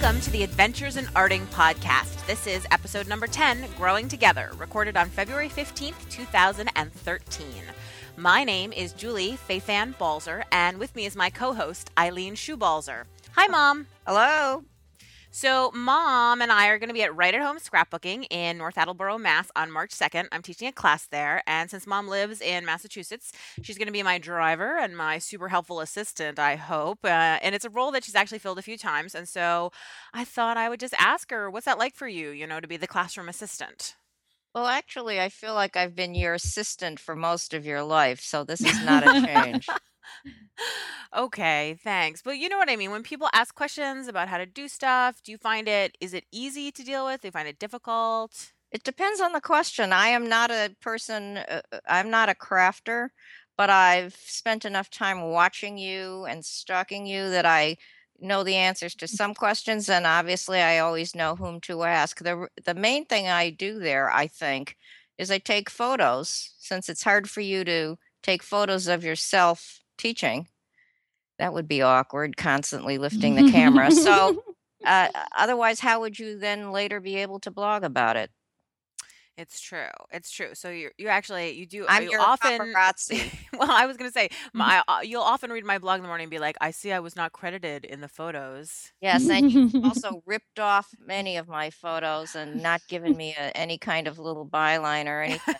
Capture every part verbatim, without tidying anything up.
Welcome to the Adventures in Arting podcast. This is episode number ten, Growing Together, recorded on February fifteenth, two thousand thirteen. My name is Julie Faithan Balzer, and with me is my co-host, Eileen Schubalzer. Hi, Mom. Hello. So Mom and I are going to be at Right at Home Scrapbooking in North Attleboro, Mass on March second. I'm teaching a class there, and since Mom lives in Massachusetts, she's going to be my driver and my super helpful assistant, I hope. Uh, and it's a role that she's actually filled a few times, and so I thought I would just ask her, what's that like for you, you know, to be the classroom assistant? Well, actually, I feel like I've been your assistant for most of your life, so this is not a change. Okay, thanks. But you know what I mean? When people ask questions about how to do stuff, do you find it, is it easy to deal with? Do you find it difficult? It depends on the question. I am not a person, uh, uh, I'm not a crafter, but I've spent enough time watching you and stalking you that I know the answers to some questions, and obviously I always know whom to ask. The, r- the main thing I do there, I think, is I take photos, since it's hard for you to take photos of yourself teaching. That would be awkward, constantly lifting the camera. So, uh, otherwise, how would you then later be able to blog about it? It's true. It's true. So you you actually you do I'm you your often paparazzi. well, I was going to say my uh, you'll often read my blog in the morning and be like, "I see I was not credited in the photos." Yes, and you've also ripped off many of my photos and not given me a, any kind of little byline or anything.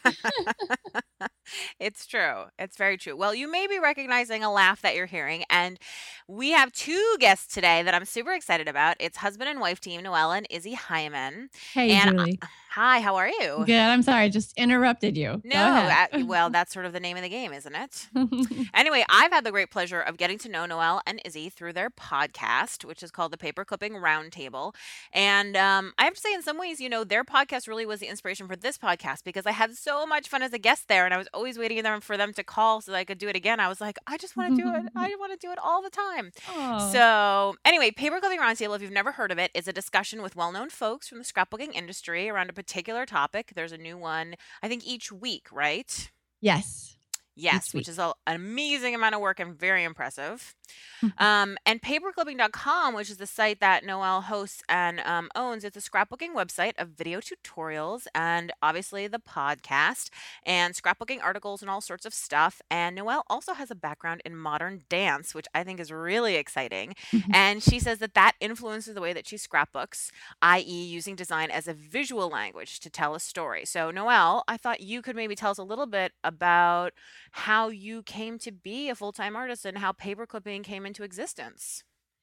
It's true. It's very true. Well, you may be recognizing a laugh that you're hearing, and we have two guests today that I'm super excited about. It's husband and wife team, Noelle and Izzy Hyman. Hey, And Julie. uh, hi, how are you? Good. I'm sorry. I just interrupted you. Go No, ahead. uh, well, that's sort of the name of the game, isn't it? Anyway, I've had the great pleasure of getting to know Noelle and Izzy through their podcast, which is called the Paper Clipping Roundtable. And um, I have to say, in some ways, you know, their podcast really was the inspiration for this podcast because I had so much fun as a guest there, and I was always waiting them for them to call so that I could do it again. I was like, I just want to do it. I want to do it all the time. Oh. So anyway, Paper Clipping Roundtable, if you've never heard of it, is a discussion with well-known folks from the scrapbooking industry around a particular topic. There's a new one, I think, each week, right? Yes. Yes, Each which week. is a, an amazing amount of work and very impressive. Um, and paperclipping dot com, which is the site that Noelle hosts and um, owns, it's a scrapbooking website of video tutorials and obviously the podcast and scrapbooking articles and all sorts of stuff. And Noelle also has a background in modern dance, which I think is really exciting. And she says that that influences the way that she scrapbooks, that is using design as a visual language to tell a story. So Noelle, I thought you could maybe tell us a little bit about how you came to be a full-time artist and how paperclipping came into existence.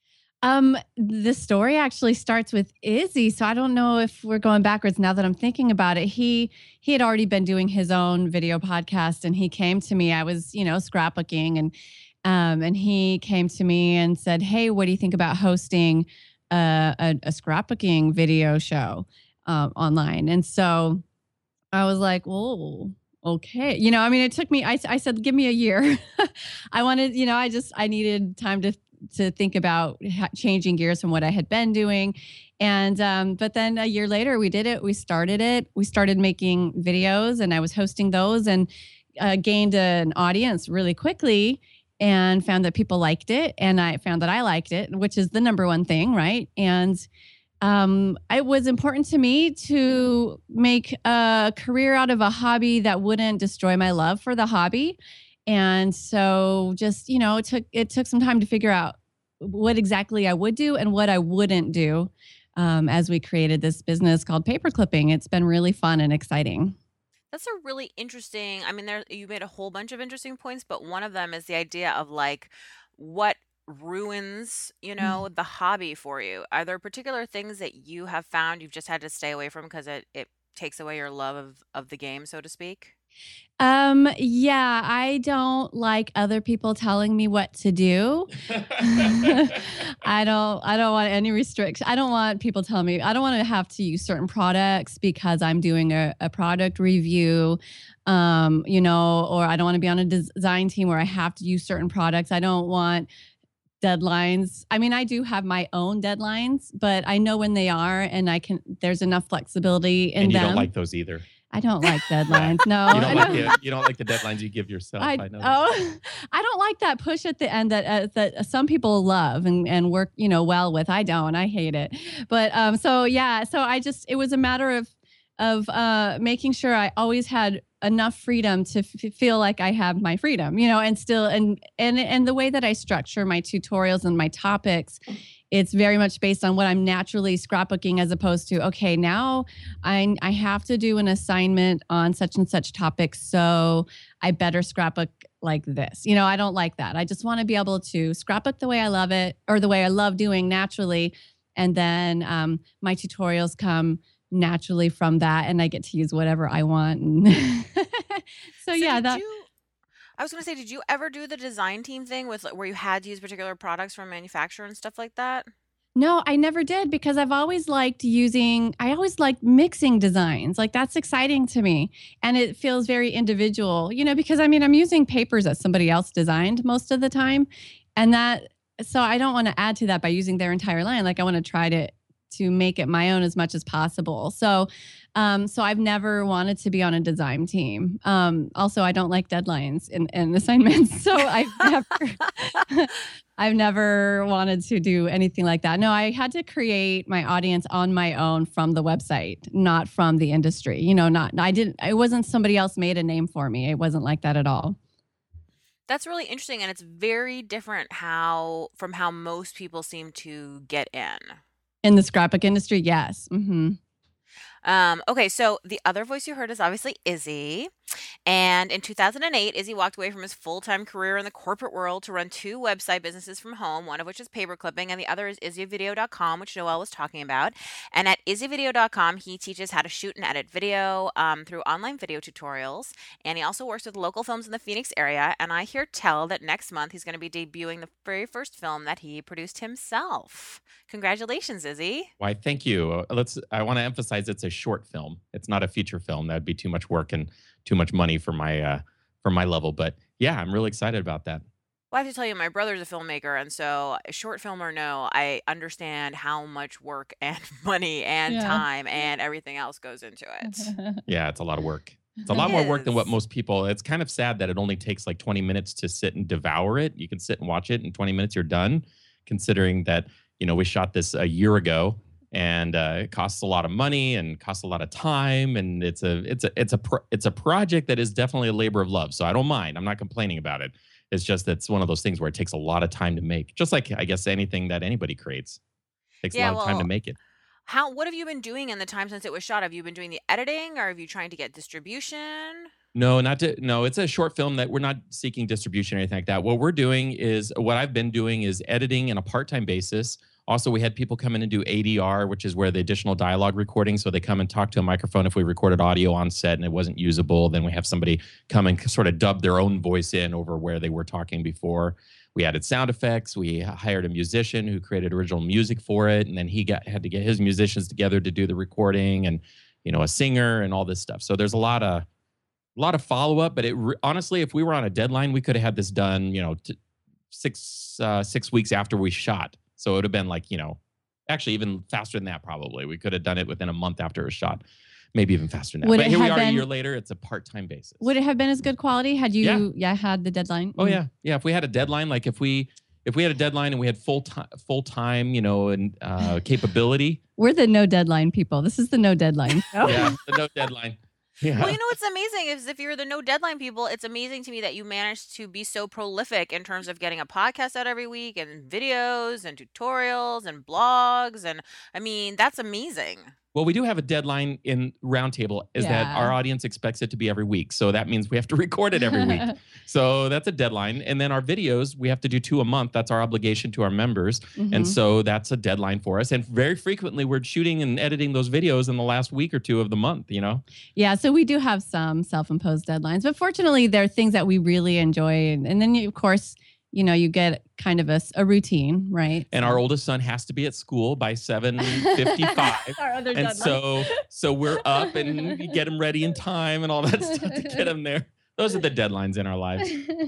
Um, the story actually starts with Izzy, so I don't know if we're going backwards now that I'm thinking about it. He he had already been doing his own video podcast, and he came to me. I was, you know, scrapbooking, and um, and he came to me and said, "Hey, what do you think about hosting a a, a scrapbooking video show uh, online?" And so I was like, "Well, okay." You know, I mean, it took me, I, I said, give me a year. I wanted, you know, I just, I needed time to, to think about ha- changing gears from what I had been doing. And, um, but then a year later we did it. We started it. We started making videos and I was hosting those and uh, gained an audience really quickly and found that people liked it. And I found that I liked it, which is the number one thing. Right. And Um, it was important to me to make a career out of a hobby that wouldn't destroy my love for the hobby. And so just, you know, it took, it took some time to figure out what exactly I would do and what I wouldn't do um, as we created this business called Paper Clipping. It's been really fun and exciting. That's a really interesting, I mean, there you made a whole bunch of interesting points, but one of them is the idea of like what ruins, you know, the hobby for you. Are there particular things that you have found you've just had to stay away from because it, it takes away your love of, of the game, so to speak? Um, yeah, I don't like other people telling me what to do. I don't I don't want any restrictions. I don't want people telling me, I don't want to have to use certain products because I'm doing a, a product review. Um, you know, or I don't want to be on a design team where I have to use certain products. I don't want deadlines. I mean, I do have my own deadlines, but I know when they are and I can, there's enough flexibility in And you them. don't like those either. I don't like deadlines. No, You don't I like don't- the, you don't like the deadlines you give yourself. I, I, know. oh, I don't like that push at the end that uh, that some people love and, and work, you know, well with. I don't. I hate it. But um, so yeah, so I just it was a matter of of uh, making sure I always had enough freedom to f- feel like I have my freedom, you know, and still and and and the way that I structure my tutorials and my topics, it's very much based on what I'm naturally scrapbooking as opposed to, okay, now I I have to do an assignment on such and such topic, so I better scrapbook like this. You know, I don't like that. I just want to be able to scrapbook the way I love it or the way I love doing naturally. And then um, my tutorials come naturally from that and I get to use whatever I want. And so, So yeah, did that you I was going to say, did you ever do the design team thing with like, where you had to use particular products from a manufacturer and stuff like that? no, I never did because I've always liked using, I always liked mixing designs. Like that's exciting to me. And it feels very individual, you know, because I mean, I'm using papers that somebody else designed most of the time. And that, so I don't want to add to that by using their entire line. Like I want to try to, to make it my own as much as possible. So, um, so I've never wanted to be on a design team. Um, also, I don't like deadlines and, and assignments. So I've never, I've never wanted to do anything like that. No, I had to create my audience on my own from the website, not from the industry. You know, not, I didn't, it wasn't somebody else made a name for me. It wasn't like that at all. That's really interesting, and it's very different how from how most people seem to get in. In the scrapbook industry, yes. Mm-hmm. Um, okay, so the other voice you heard is obviously Izzy. And in two thousand eight, Izzy walked away from his full-time career in the corporate world to run two website businesses from home, one of which is paperclipping, and the other is izzy video dot com, which Noelle was talking about. And at izzy video dot com, he teaches how to shoot and edit video um, through online video tutorials. And he also works with local films in the Phoenix area. And I hear tell that next month he's going to be debuting the very first film that he produced himself. Congratulations, Izzy. Why, thank you. Uh, Let's. I want to emphasize it's a short film. It's not a feature film. That'd be too much work and too much money for my uh, for my level. But yeah, I'm really excited about that. Well, I have to tell you, my brother's a filmmaker, and so short film or no, I understand how much work and money and Yeah. time and everything else goes into it. Yeah, it's a lot of work. It's a lot It more work than what is. most people. It's kind of sad that it only takes like twenty minutes to sit and devour it. You can sit and watch it in twenty minutes, you're done. Considering that, you know, we shot this a year ago, and uh, it costs a lot of money and costs a lot of time, and it's a it's a it's a pro- it's a project that is definitely a labor of love. So I don't mind. I'm not complaining about it. It's just that it's one of those things where it takes a lot of time to make. Just like I guess anything that anybody creates takes Yeah, a lot of time to well, make it. how what have you been doing in the time since it was shot? Have you been doing the editing, or have you trying to get distribution? No, not to. No, it's a short film that we're not seeking distribution or anything like that. What we're doing is what I've been doing is editing on a part-time basis. Also, we had people come in and do A D R, which is where the additional dialogue recording. So they come and talk to a microphone. If we recorded audio on set and it wasn't usable, then we have somebody come and sort of dub their own voice in over where they were talking before. We added sound effects. We hired a musician who created original music for it, and then he got had to get his musicians together to do the recording, and you know, a singer and all this stuff. So there's a lot of a lot of follow-up, but it re- honestly, if we were on a deadline, we could have had this done, you know, t- six uh, six weeks after we shot. So it would have been like, you know, actually even faster than that probably. We could have done it within a month after it was shot, maybe even faster than that. Would But it here we have are a been- year later. It's a part-time basis. Would it have been as good quality had you, Yeah. yeah, had the deadline? Oh Mm. yeah, yeah. If we had a deadline, like if we if we had a deadline and we had full time full time, you know, and uh, capability. We're the no deadline people. This is the no deadline. show. Yeah, the no deadline. Yeah. Well, you know what's amazing is if you're the no deadline people, it's amazing to me that you managed to be so prolific in terms of getting a podcast out every week and videos and tutorials and blogs. And I mean, that's amazing. Well, we do have a deadline in Roundtable is that Yeah. our audience expects it to be every week. So that means we have to record it every week. So that's a deadline. And then our videos, we have to do two a month. That's our obligation to our members. Mhm. And so that's a deadline for us. And very frequently we're shooting and editing those videos in the last week or two of the month, you know? Yeah, so we do have some self-imposed deadlines, but fortunately, there are things that we really enjoy, and, and then you, of course, you know, you get kind of a, s- a routine, right? And So- our oldest son has to be at school by seven fifty-five. Our other And deadline. so so we're up and we get him ready in time and all that stuff to get him there. Those are the deadlines in our lives.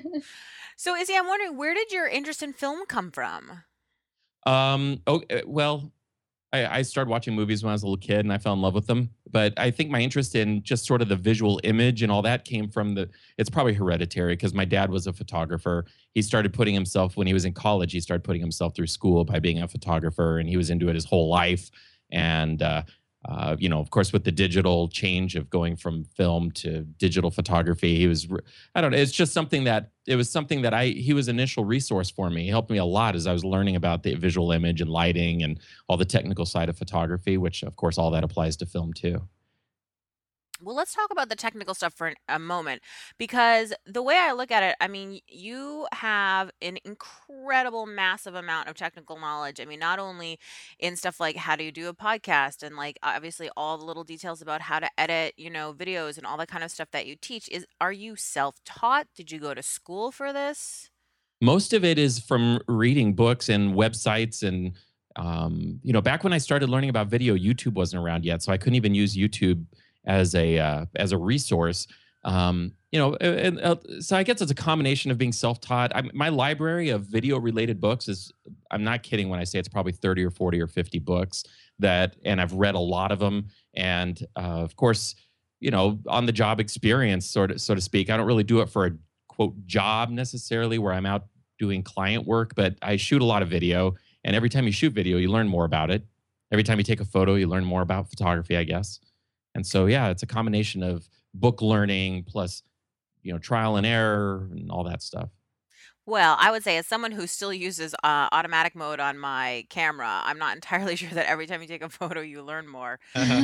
So, Izzy, I'm wondering, where did your interest in film come from? Um, oh, uh, well, I, I started watching movies when I was a little kid and I fell in love with them. But I think my interest in just sort of the visual image and all that came from the, it's probably hereditary because my dad was a photographer. He started putting himself, when he was in college, he started putting himself through school by being a photographer, and he was into it his whole life. And, uh, uh, you know, of course, with the digital change of going from film to digital photography, he was, I don't know, it's just something that, it was something that I, he was an initial resource for me. He helped me a lot as I was learning about the visual image and lighting and all the technical side of photography, which of course, all that applies to film too. Well, let's talk about the technical stuff for an- a moment because the way I look at it, I mean, you have an incredible, massive amount of technical knowledge. I mean, not only in stuff like how do you do a podcast and like obviously all the little details about how to edit, you know, videos and all that kind of stuff that you teach. Is are you self-taught? Did you go to school for this? Most of it is from reading books and websites and um, you know, back when I started learning about video, YouTube wasn't around yet, so I couldn't even use YouTube as a uh, as a resource. Um, you know, and, uh, so I guess it's a combination of being self-taught. I, my library of video-related books is, I'm not kidding when I say it's probably thirty or forty or fifty books that, and I've read a lot of them. And uh, of course, you know, on the job experience, sort of, so to speak. I don't really do it for a quote job necessarily, where I'm out doing client work, but I shoot a lot of video. And every time you shoot video, you learn more about it. Every time you take a photo, you learn more about photography, I guess. And so, yeah, it's a combination of book learning plus, you know, trial and error and all that stuff. Well, I would say as someone who still uses uh, automatic mode on my camera, I'm not entirely sure that every time you take a photo, you learn more.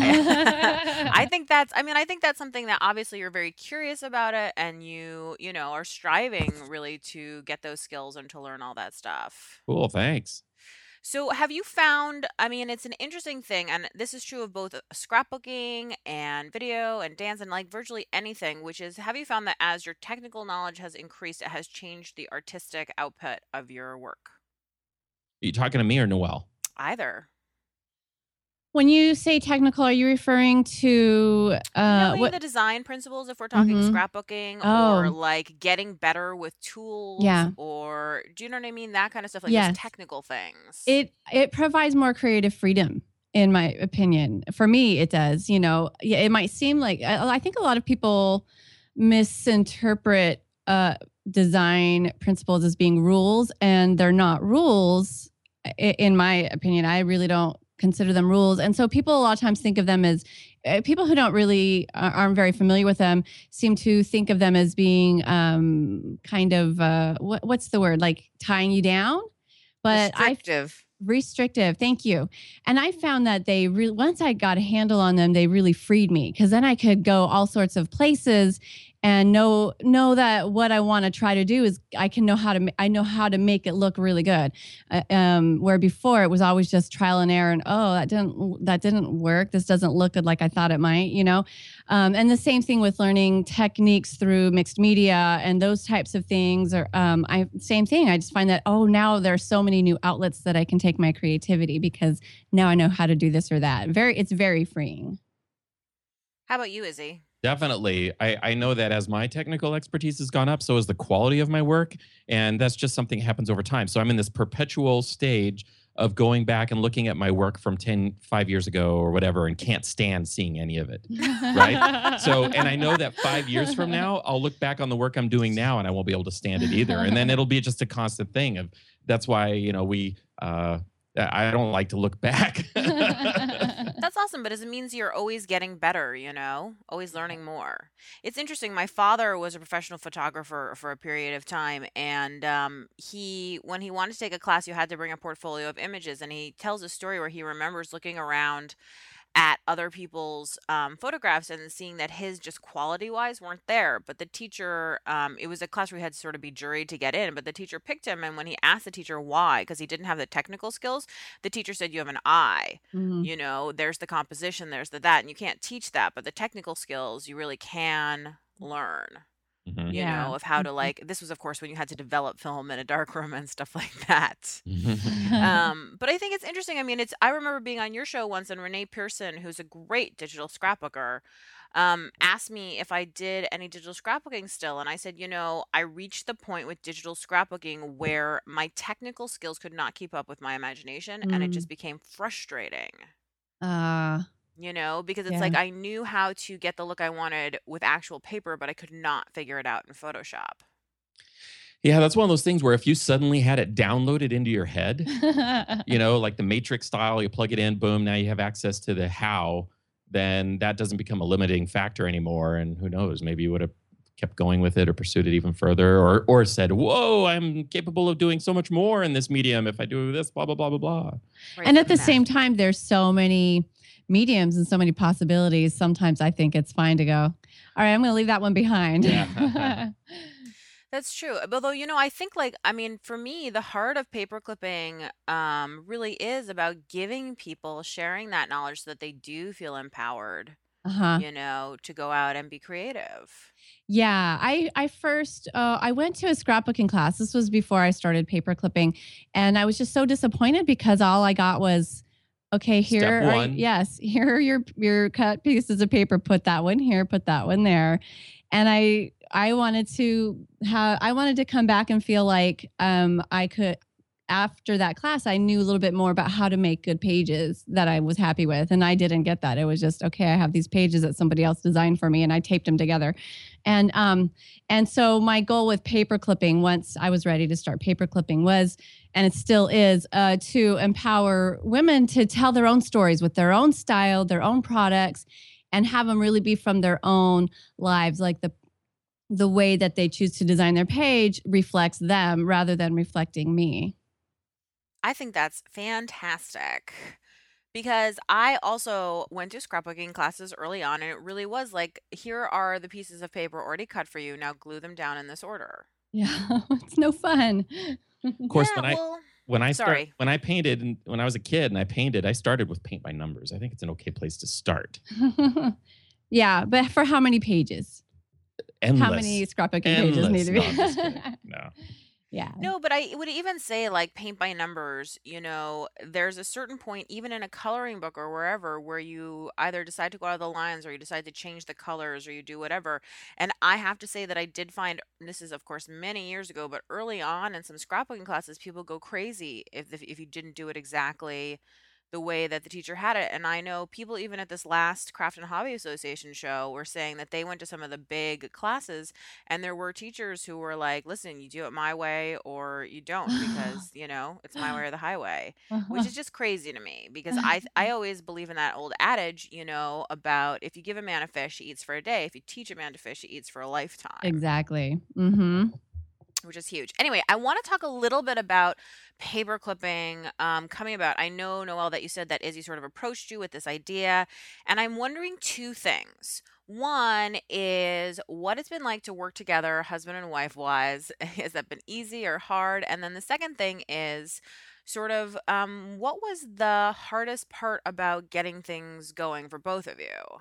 I, I think that's, I mean, I think that's something that obviously you're very curious about it and you, you know, are striving really to get those skills and to learn all that stuff. Cool, thanks. So, have you found, I mean, it's an interesting thing, and this is true of both uh, scrapbooking and video and dance and like virtually anything, which is, have you found that as your technical knowledge has increased, it has changed the artistic output of your work? Are you talking to me or Noelle? Either. When you say technical, are you referring to uh, Knowing what? the design principles, if we're talking Mhm. scrapbooking, or Oh, like getting better with tools, yeah. or do you know what I mean? That kind of stuff, like Yes. those technical things. It it provides more creative freedom, in my opinion. For me, it does. You know, yeah, it might seem like I, I think a lot of people misinterpret uh, design principles as being rules, and they're not rules. i- In my opinion, I really don't consider them rules, and so people a lot of times think of them as uh, people who don't really uh, aren't very familiar with them seem to think of them as being um, kind of uh, what, what's the word, like tying you down. But I Restrictive. restrictive. Thank you. And I found that they really, once I got a handle on them, they really freed me because then I could go all sorts of places and know know that what I want to try to do is I can know how to ma- I know how to make it look really good. Uh, um, where before it was always just trial and error and oh that didn't that didn't work. This doesn't look good like I thought it might. You know, um, and the same thing with learning techniques through mixed media and those types of things. Or um, I same thing. I just find that oh now there are so many new outlets that I can take my creativity because now I know how to do this or that. Very, it's very freeing. How about you, Izzy? Definitely. I, I know that as my technical expertise has gone up, so has the quality of my work. And that's just something that happens over time. So I'm in this perpetual stage of going back and looking at my work from ten, five years ago or whatever, and can't stand seeing any of it. Right? So, and I know that five years from now, I'll look back on the work I'm doing now and I won't be able to stand it either. And then it'll be just a constant thing of, that's why, you know, we, uh, I don't like to look back. That's awesome, but it means you're always getting better, you know, always learning more. It's interesting. My father was a professional photographer for a period of time, and um, he, when he wanted to take a class, you had to bring a portfolio of images. And he tells a story where he remembers looking around at other people's um, photographs and seeing that his just quality wise weren't there. But the teacher, um, it was a class where he had to sort of be juried to get in, but the teacher picked him. And when he asked the teacher why, because he didn't have the technical skills, the teacher said, you have an eye. Mhm. You know, there's the composition, there's the that, and you can't teach that. But the technical skills you really can learn. Mhm. you Yeah. know, of how to Mhm. like, this was, of course, when you had to develop film in a dark room and stuff like that. Um, but I think it's interesting. I mean, it's, I remember being on your show once and Renee Pearson, who's a great digital scrapbooker, um, asked me if I did any digital scrapbooking still. And I said, you know, I reached the point with digital scrapbooking where my technical skills could not keep up with my imagination and it Mm. just became frustrating. Uh, You know, because it's yeah. like I knew how to get the look I wanted with actual paper, but I could not figure it out in Photoshop. Yeah, that's one of those things where if you suddenly had it downloaded into your head, you know, like the Matrix style, you plug it in, boom, now you have access to the how, then that doesn't become a limiting factor anymore. And who knows, maybe you would have kept going with it or pursued it even further, or or said, whoa, I'm capable of doing so much more in this medium if I do this, blah, blah, blah, blah, blah. Right, And but at the nah. same time, there's so many mediums and so many possibilities. Sometimes I think it's fine to go, all right, I'm going to leave that one behind. Yeah. That's true. Although, you know, I think like, I mean, for me, the heart of paper clipping um, really is about giving people, sharing that knowledge so that they do feel empowered, Uh-huh. you know, to go out and be creative. Yeah, I I first uh, I went to a scrapbooking class. This was before I started paper clipping, and I was just so disappointed because all I got was, okay, here Step are one. yes, here are your your cut pieces of paper. Put that one here, put that one there, and I I wanted to have I wanted to come back and feel like um I could. After that class, I knew a little bit more about how to make good pages that I was happy with. And I didn't get that. It was just, okay, I have these pages that somebody else designed for me and I taped them together. And um, and so my goal with paper clipping, once I was ready to start paper clipping, was, and it still is, uh, to empower women to tell their own stories with their own style, their own products, and have them really be from their own lives, like the the way that they choose to design their page reflects them rather than reflecting me. I think that's fantastic because I also went to scrapbooking classes early on and it really was like, here are the pieces of paper already cut for you. Now glue them down in this order. Yeah, it's no fun. Of course, Yeah, when I well, when I start sorry. when I painted and when I was a kid and I painted, I started with paint by numbers. I think it's an okay place to start. Yeah, but for how many pages? Endless. How many scrapbooking pages need Endless. to No, be? I'm just kidding. No. Yeah. No, but I would even say like paint by numbers, you know, there's a certain point, even in a coloring book or wherever, where you either decide to go out of the lines or you decide to change the colors or you do whatever. And I have to say that I did find, and this is of course many years ago, but early on in some scrapbooking classes, people go crazy if if, if you didn't do it exactly the way that the teacher had it. And I know people even at this last Craft and Hobby Association show were saying that they went to some of the big classes and there were teachers who were like, listen, you do it my way or you don't because, you know, it's my way or the highway, which is just crazy to me because I I always believe in that old adage, you know, about if you give a man a fish, he eats for a day. If you teach a man to fish, he eats for a lifetime. Exactly. Mm-hmm. Which is huge. Anyway, I want to talk a little bit about paper clipping um, coming about. I know, Noelle, that you said that Izzy sort of approached you with this idea, and I'm wondering two things. One is what it's been like to work together, husband and wife wise. Has that been easy or hard? And then the second thing is sort of um, what was the hardest part about getting things going for both of you?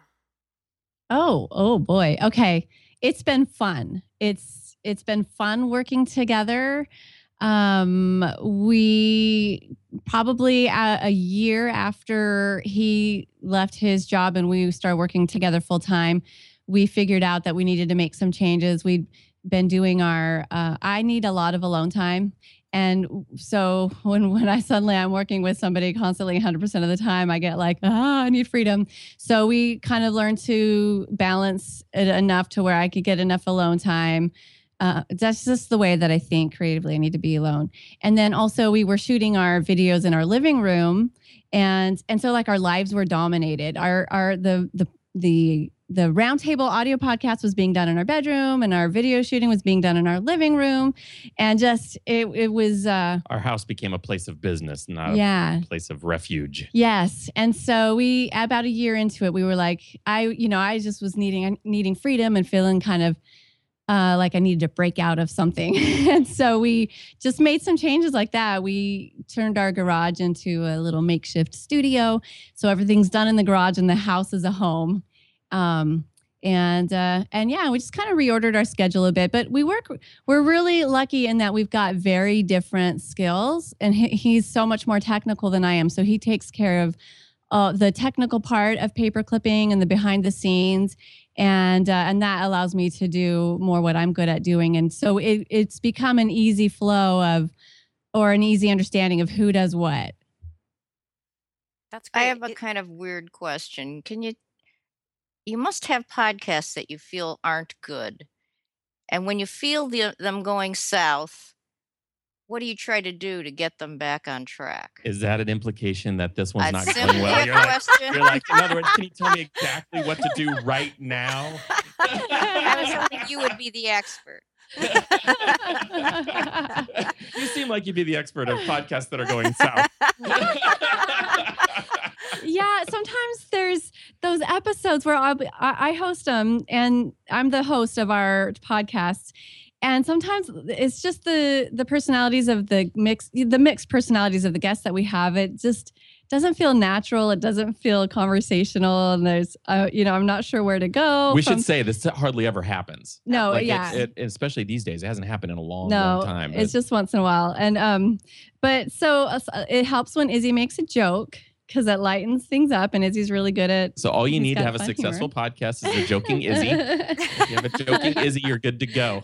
Oh, oh boy. Okay. It's been fun. It's it's been fun working together. Um, we probably a, a year after he left his job and we started working together full time, we figured out that we needed to make some changes. We'd been doing our uh, I need a lot of alone time. And so when when I suddenly I'm working with somebody constantly one hundred percent of the time, I get like, ah, I need freedom. So we kind of learned to balance it enough to where I could get enough alone time. Uh, that's just the way that I think creatively I need to be alone. And then also we were shooting our videos in our living room. And and so like our lives were dominated. Our our the the the the roundtable audio podcast was being done in our bedroom and our video shooting was being done in our living room. And just, it, it was, uh, Our house became a place of business, not yeah. a place of refuge. Yes. And so we, about a year into it, we were like, I, you know, I just was needing, needing freedom and feeling kind of, uh, like I needed to break out of something. And so we just made some changes like that. We turned our garage into a little makeshift studio. So everything's done in the garage and the house is a home. Um, And uh, and yeah, we just kind of reordered our schedule a bit. But we work. We're really lucky in that we've got very different skills, and he, he's so much more technical than I am. So he takes care of uh, the technical part of paper clipping and the behind the scenes, and uh, and that allows me to do more what I'm good at doing. And so it, it's become an easy flow of, or an easy understanding of who does what. That's I great. have a It- kind of weird question. Can you, you must have podcasts that you feel aren't good. And when you feel the, them going south, what do you try to do to get them back on track? Is that an implication that this one's That's not simply going well? a You're like, question. you're like, in other words, can you tell me exactly what to do right now? I was hoping you would be the expert. You seem like you'd be the expert of podcasts that are going south. Yeah, sometimes there's those episodes where I'll be, I I host them, and I'm the host of our podcast. And sometimes it's just the the personalities of the mix, the mixed personalities of the guests that we have. It just doesn't feel natural. It doesn't feel conversational, and there's, uh, you know, I'm not sure where to go. We from- should say this hardly ever happens. No, Like, yeah. It, it, especially these days, it hasn't happened in a long, no, long time. it's but- just once in a while. And um, but so uh, it helps when Izzy makes a joke, because that lightens things up, and Izzy's really good at. so all you he's need to got have a fun successful humor. podcast is a joking Izzy. If you have a joking Izzy, you're good to go.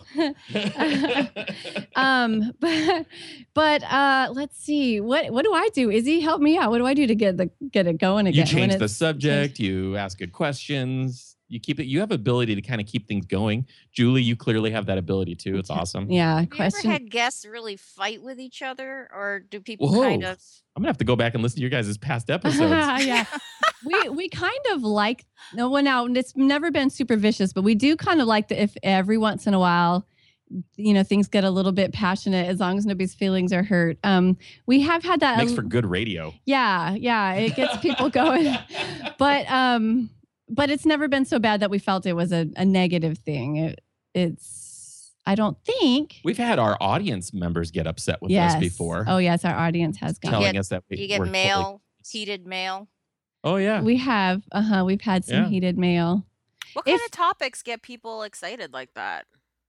um, but but uh, let's see. What what do I do? Izzy, help me out. What do I do to get the get it going again? You when change the it's- subject. You ask good questions. You keep it. You have ability to kind of keep things going. Julie, you clearly have that ability too. It's awesome. Yeah. Have you ever Question. had guests really fight with each other, or do people kind Whoa. of? I'm gonna have to go back and listen to your guys' past episodes. Yeah. we we kind of like no one now. It's never been super vicious, but we do kind of like that if every once in a while, you know, things get a little bit passionate, as long as nobody's feelings are hurt. Um, we have had that. Makes for good radio. Yeah, yeah, it gets people going. But um, but it's never been so bad that we felt it was a, a negative thing. It, it's I don't think. We've had our audience members get upset with Yes. us before, Oh yes, our audience has gone. telling get- us that we, You get we're totally- mail, heated mail. Oh yeah. We have, uh huh. We've had some Yeah. heated mail. what kind if- of topics get people excited like that?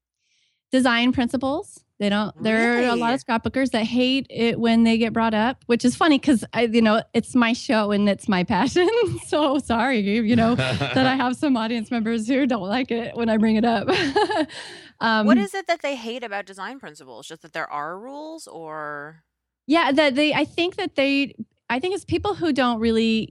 Design principles. They don't. There are a lot Really? of scrapbookers that hate it when they get brought up, which is funny because I, you know, it's my show and it's my passion. So sorry, you know, that I have some audience members who don't like it when I bring it up. um, What is it that they hate about design principles? Just that there are rules, or Yeah, that they. I think that they. I think it's people who don't really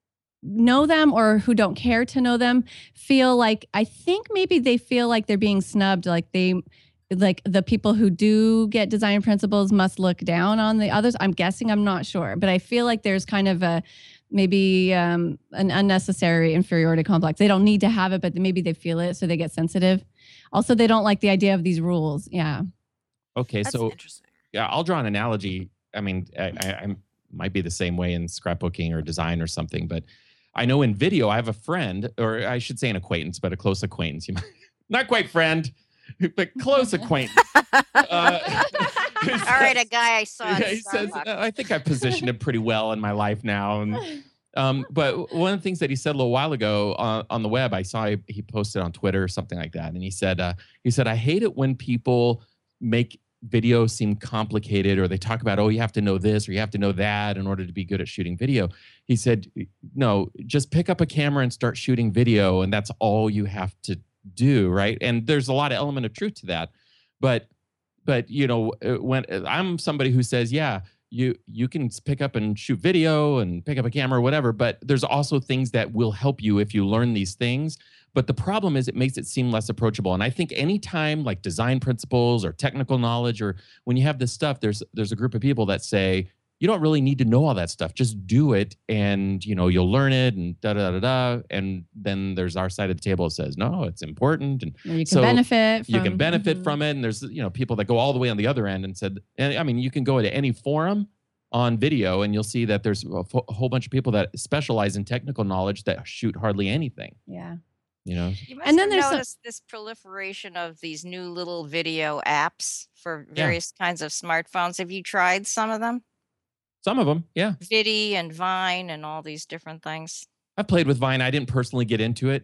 know them or who don't care to know them feel like. I think maybe they feel like they're being snubbed. Like they, like the people who do get design principles must look down on the others. I'm guessing. I'm not sure, but I feel like there's kind of a maybe um, an unnecessary inferiority complex. They don't need to have it, but maybe they feel it, so they get sensitive. Also, they don't like the idea of these rules. Yeah. Okay, that's so interesting. yeah, I'll draw an analogy. I mean, I, I, I might be the same way in scrapbooking or design or something, but I know in video, I have a friend, or I should say an acquaintance, but a close acquaintance. You might, not quite friend, but close acquaintance. Uh, who All right, a says- guy I saw. at he says, Starbucks. "Uh, I think I've positioned it pretty well in my life now. And um, but one of the things that he said a little while ago on, on the web, I saw he, he posted on Twitter or something like that, and he said, uh, he said, I hate it when people make video seem complicated, or they talk about, oh, you have to know this or you have to know that in order to be good at shooting video. He said, no, just pick up a camera and start shooting video, and that's all you have to do, right? And there's a lot of element of truth to that, but but you know, uh, when I'm somebody who says, yeah, you you can pick up and shoot video and pick up a camera or whatever, but there's also things that will help you if you learn these things. But the problem is it makes it seem less approachable. And I think anytime like design principles or technical knowledge, or when you have this stuff, there's there's a group of people that say, you don't really need to know all that stuff. Just do it, and you know you'll learn it, and da da da da. And then there's our side of the table that says, no, it's important, and Or you can So benefit. From, you can benefit Mhm. from it. And there's you know people that go all the way on the other end and said, and I mean, you can go to any forum on video, and you'll see that there's a, fo- a whole bunch of people that specialize in technical knowledge that shoot hardly anything. Yeah. You know, You must And then have there's some- noticed this proliferation of these new little video apps for Yeah. various kinds of smartphones. Have you tried some of them? some of them, yeah. Vidi and Vine and all these different things. I've played with Vine. I didn't personally get into it.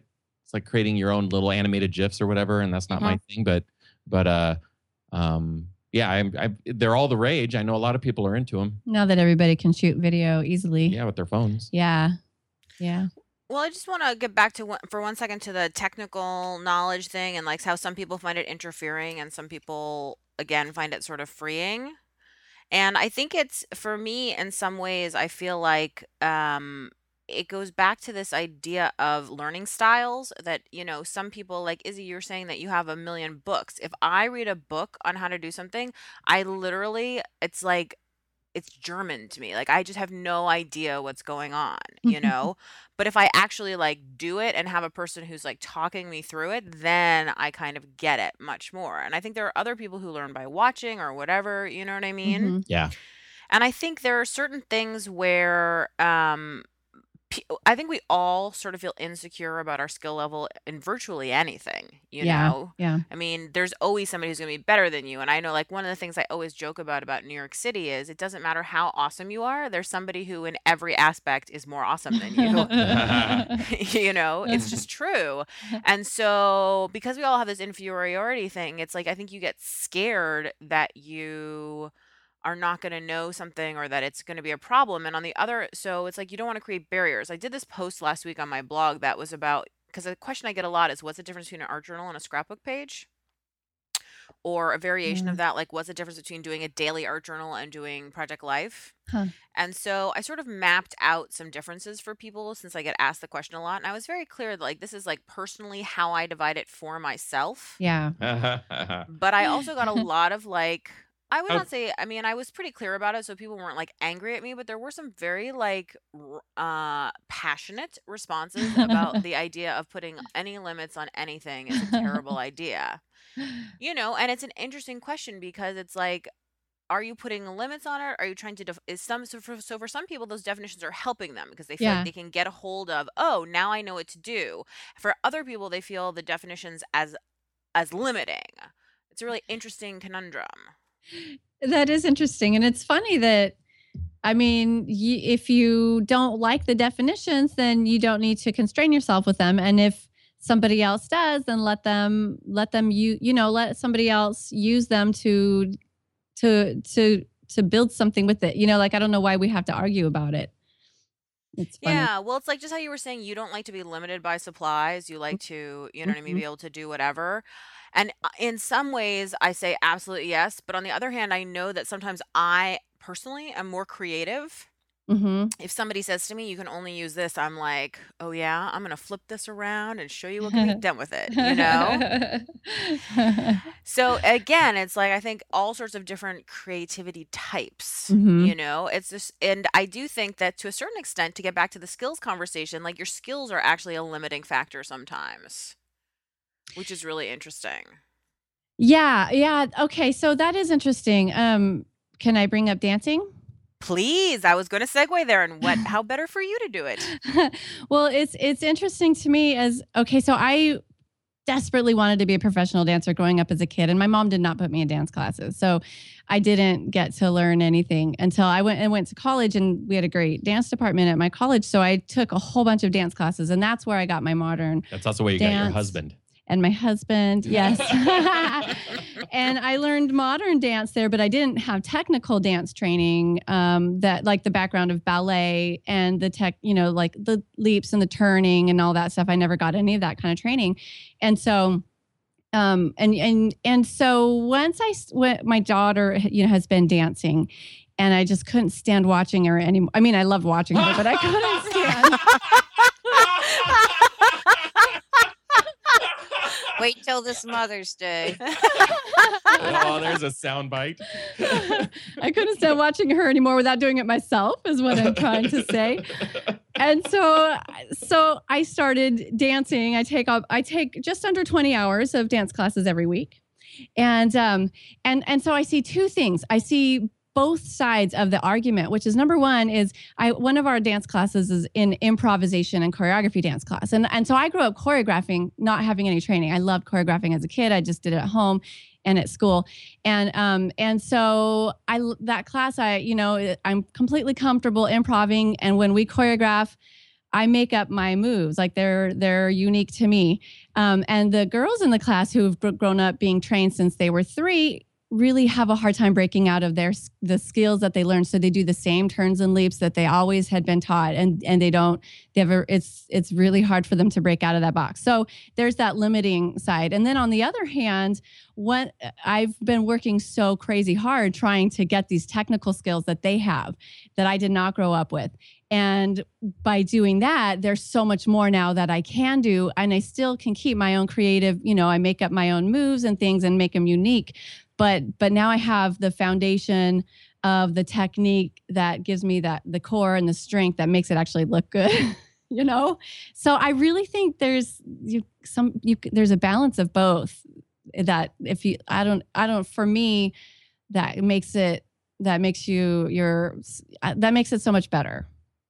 It's like creating your own little animated GIFs or whatever, and that's not my thing. But but uh, um, yeah, I, I they're all the rage. I know a lot of people are into them. Now that everybody can shoot video easily. Yeah, with their phones. Yeah, yeah. Well, I just want to get back to one, for one second to the technical knowledge thing and like how some people find it interfering and some people again find it sort of freeing. And I think it's for me in some ways I feel like um it goes back to this idea of learning styles that, you know, some people like Izzy, you're saying that you have a million books. If I read a book on how to do something, I literally it's like it's German to me. Like I just have no idea what's going on, you know? But if I actually like do it and have a person who's like talking me through it, then I kind of get it much more. And I think there are other people who learn by watching or whatever, you know what I mean? Mhm. Yeah. And I think there are certain things where um pe- I think we all sort of feel insecure about our skill level in virtually anything, you Yeah, know? yeah. I mean, there's always somebody who's going to be better than you. And I know, like, one of the things I always joke about about New York City is it doesn't matter how awesome you are, there's somebody who, in every aspect, is more awesome than you. You know, it's just true. And so, because we all have this inferiority thing, it's like I think you get scared that you are not going to know something or that it's going to be a problem. And on the other, so it's like you don't want to create barriers. I did this post last week on my blog that was about, because the question I get a lot is what's the difference between an art journal and a scrapbook page? Or a variation Yeah. of that, like what's the difference between doing a daily art journal and doing Project Life? Huh. And so I sort of mapped out some differences for people since I get asked the question a lot. And I was very clear that like this is like personally how I divide it for myself. Yeah. But I also got a lot of like, I would Oh. not say, I mean, I was pretty clear about it, so people weren't like angry at me, but there were some very like r- uh passionate responses about the idea of putting any limits on anything is a terrible idea. You know, and it's an interesting question because it's like, are you putting limits on it? Are you trying to def- is some so for, so for some people those definitions are helping them because they feel Yeah. like they can get a hold of, oh, now I know what to do. For other people, they feel the definitions as as limiting. It's a really interesting conundrum. That is interesting. And it's funny that, I mean, y- if you don't like the definitions, then you don't need to constrain yourself with them. And if somebody else does, then let them, let them, you, you know, let somebody else use them to, to, to, to build something with it. You know, like, I don't know why we have to argue about it. It's funny. Yeah, well, it's like just how you were saying you don't like to be limited by supplies. You like to, you know what I mean, Mhm. be able to do whatever. And uh, in some ways, I say absolutely yes. But on the other hand, I know that sometimes I personally am more creative. Mm-hmm. If somebody says to me, you can only use this, I'm like, oh, yeah, I'm going to flip this around and show you what can be done with it, you know? So again, it's like I think all sorts of different creativity types, Mhm. you know? It's just, and I do think that to a certain extent, to get back to the skills conversation, like your skills are actually a limiting factor sometimes, which is really interesting. Yeah, yeah. Okay, so that is interesting. Um, can I bring up dancing? Please, I was going to segue there, and what? How better for you to do it? Well, it's it's interesting to me as okay, so I desperately wanted to be a professional dancer growing up as a kid, and my mom did not put me in dance classes. So I didn't get to learn anything until I went and went to college, and we had a great dance department at my college. So I took a whole bunch of dance classes, and that's where I got my modern That's also where you got your Dance. husband. and my husband. Yes. And I learned modern dance there, but I didn't have technical dance training, um, that like the background of ballet and the tech, you know, like the leaps and the turning and all that stuff. I never got any of that kind of training. And so, um, and, and, and so once I, s- when my daughter, you know, has been dancing and I just couldn't stand watching her anymore. I mean, I loved watching her, but I couldn't stand. Wait till this Mother's Day. Oh, there's a sound bite. I couldn't stand watching her anymore without doing it myself, is what I'm trying to say. And so, so I started dancing. I take up, I take just under twenty hours of dance classes every week, and um, and and so I see two things. I see both sides of the argument, which is number one is I one of our dance classes is in improvisation and choreography dance class. And, and so I grew up choreographing, not having any training. I loved choreographing as a kid. I just did it at home and at school. And um and so I that class I, you know, I'm completely comfortable improving. And when we choreograph, I make up my moves. Like they're they're unique to me. Um, and the girls in the class who've gr- grown up being trained since they were three really have a hard time breaking out of their the skills that they learned. So they do the same turns and leaps that they always had been taught, and and they don't. They ever. It's it's really hard for them to break out of that box. So there's that limiting side. And then on the other hand, what I've been working so crazy hard trying to get these technical skills that they have that I did not grow up with. And by doing that, there's so much more now that I can do. And I still can keep my own creative, you know, I make up my own moves and things and make them unique. But but now I have the foundation of the technique that gives me that the core and the strength that makes it actually look good, you know? So I really think there's you some you there's a balance of both that if you I don't I don't for me that makes it that makes you your that makes it so much better.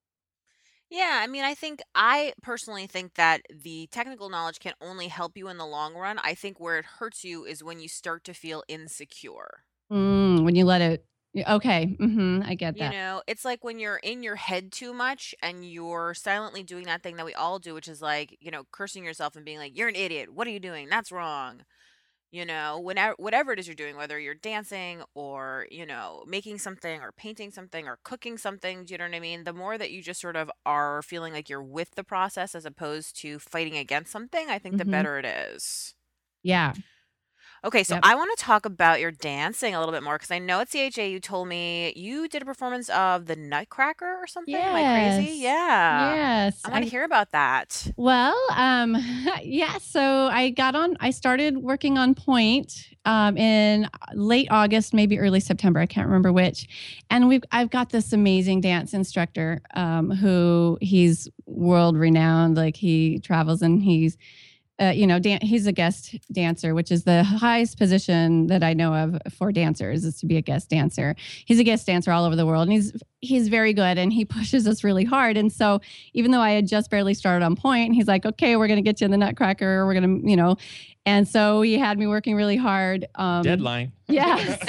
Yeah, I mean, I think I personally think that the technical knowledge can only help you in the long run. I think where it hurts you is when you start to feel insecure. Mm, when you let it, okay, mm-hmm, I get You that. know, it's like when you're in your head too much and you're silently doing that thing that we all do, which is like, you know, cursing yourself and being like, you're an idiot. What are you doing? That's wrong. You know, whenever whatever it is you're doing, whether you're dancing or, you know, making something or painting something or cooking something, do you know what I mean? The more that you just sort of are feeling like you're with the process as opposed to fighting against something, I think the Mm-hmm. better it is. Yeah. Okay, so Yep. I want to talk about your dancing a little bit more because I know at C H A you told me you did a performance of the Nutcracker or something. Am I crazy? Yes. Yeah. Yes. I want I to hear about that. Well, um, yeah. So I got on. I started working on Point um, in late August, maybe early September. I can't remember which. And we've I've got this amazing dance instructor um, who he's world renowned. Like he travels and he's. Uh, you know, dan- he's a guest dancer, which is the highest position that I know of for dancers is to be a guest dancer. He's a guest dancer all over the world, and he's he's very good, and he pushes us really hard. And so, even though I had just barely started on Point, he's like, "Okay, we're going to get you in the Nutcracker. We're going to, you know," and so he had me working really hard. Um, Deadline. Yes,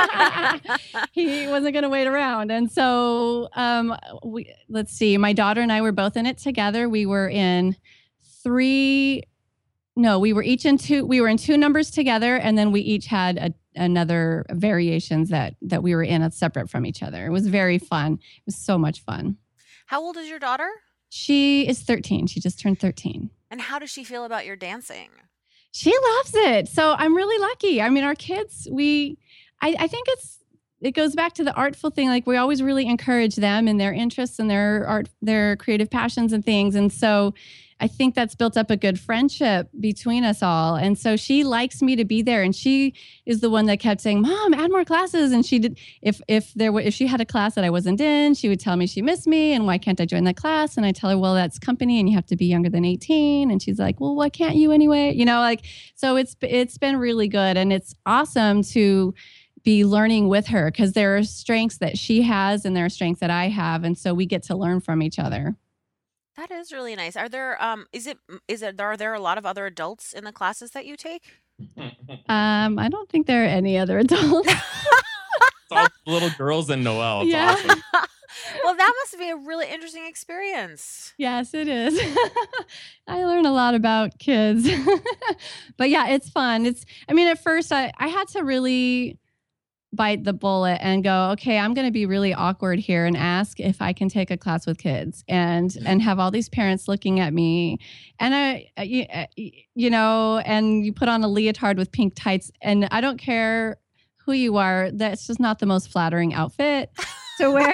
he wasn't going to wait around, and so um, we let's see. My daughter and I were both in it together. We were in three. No, we were each in two. We were in two numbers together, and then we each had a, another variations that that we were in a separate from each other. It was very fun. It was so much fun. How old is your daughter? She is thirteen. She just turned thirteen. And how does she feel about your dancing? She loves it. So I'm really lucky. I mean, our kids, we, I, I think it's, it goes back to the artful thing. Like we always really encourage them and their interests and their art, their creative passions and things. And so I think that's built up a good friendship between us all. And so she likes me to be there. And she is the one that kept saying, "Mom, add more classes." And she did, if, if there were, if she had a class that I wasn't in, she would tell me she missed me and why can't I join that class? And I tell her, well, that's company and you have to be younger than eighteen. And she's like, well, why can't you anyway? You know, like, so it's, it's been really good. And it's awesome to be learning with her because there are strengths that she has and there are strengths that I have. And so we get to learn from each other. That is really nice. Are there um is it is it are there a lot of other adults in the classes that you take? Um, I don't think there are any other adults. It's all little girls and Noelle. It's Yeah. awesome. Well, that must be a really interesting experience. Yes, it is. I learn a lot about kids. But yeah, it's fun. It's, I mean, at first I, I had to really bite the bullet and go, okay, I'm going to be really awkward here and ask if I can take a class with kids and, and have all these parents looking at me. And I, you, you know, and you put on a leotard with pink tights and I don't care who you are. That's just not the most flattering outfit to wear.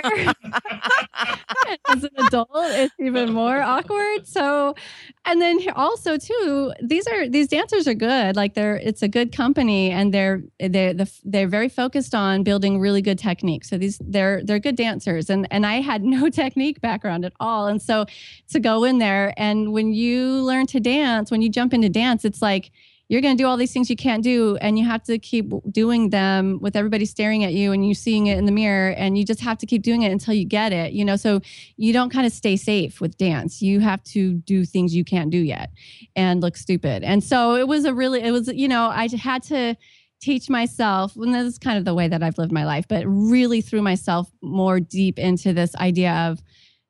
As an adult, it's even more awkward. So, and then also too, these are these dancers are good. Like they're it's a good company, and they're they're the, they're very focused on building really good technique. So these they're they're good dancers, and and I had no technique background at all, and so to go in there and when you learn to dance, when you jump into dance, it's like you're going to do all these things you can't do, and you have to keep doing them with everybody staring at you and you seeing it in the mirror, and you just have to keep doing it until you get it, you know, so you don't kind of stay safe with dance. You have to do things you can't do yet and look stupid. And so it was a really, it was, you know, I had to teach myself, and this is kind of the way that I've lived my life, but really threw myself more deep into this idea of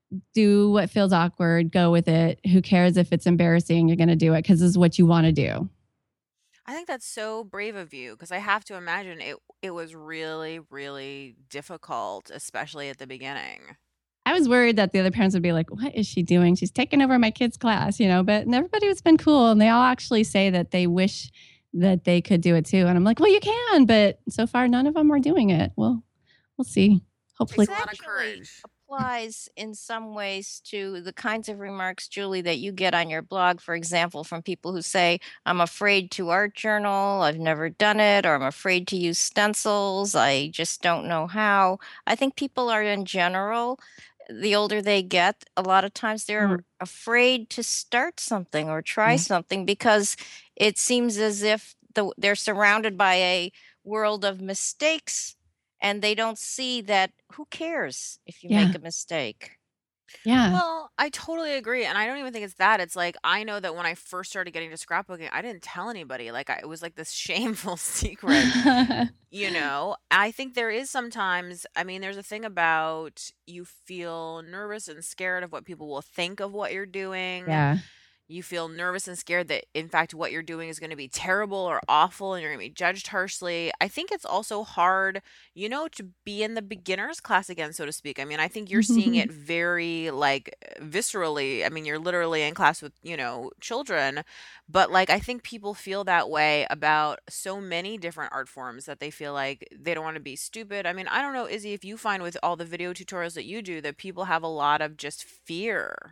do what feels awkward, go with it. Who cares if it's embarrassing? You're going to do it because this is what you want to do. I think that's so brave of you because I have to imagine it it was really, really difficult, especially at the beginning. I was worried that the other parents would be like, what is she doing? She's taking over my kid's class, you know, but everybody has been cool. And they all actually say that they wish that they could do it too. And I'm like, well, you can, but so far none of them are doing it. Well, we'll see. Hopefully. Takes a lot of Actually courage. applies in some ways to the kinds of remarks, Julie, that you get on your blog, for example, from people who say, I'm afraid to art journal, I've never done it, or I'm afraid to use stencils, I just don't know how. I think people are in general, the older they get, a lot of times they're Mm. afraid to start something or try Yeah. something because it seems as if the, they're surrounded by a world of mistakes and they don't see that who cares if you Yeah. make a mistake. Yeah. Well, I totally agree. And I don't even think it's that. It's like, I know that when I first started getting to scrapbooking, I didn't tell anybody. Like, I, it was like this shameful secret, you know? I think there is sometimes, I mean, there's a thing about you feel nervous and scared of what people will think of what you're doing. yeah. You feel nervous and scared that, in fact, what you're doing is going to be terrible or awful and you're going to be judged harshly. I think it's also hard, you know, to be in the beginner's class again, so to speak. I mean, I think you're seeing it very, like, viscerally. I mean, you're literally in class with, you know, children. But, like, I think people feel that way about so many different art forms that they feel like they don't want to be stupid. I mean, I don't know, Izzy, if you find with all the video tutorials that you do that people have a lot of just fear.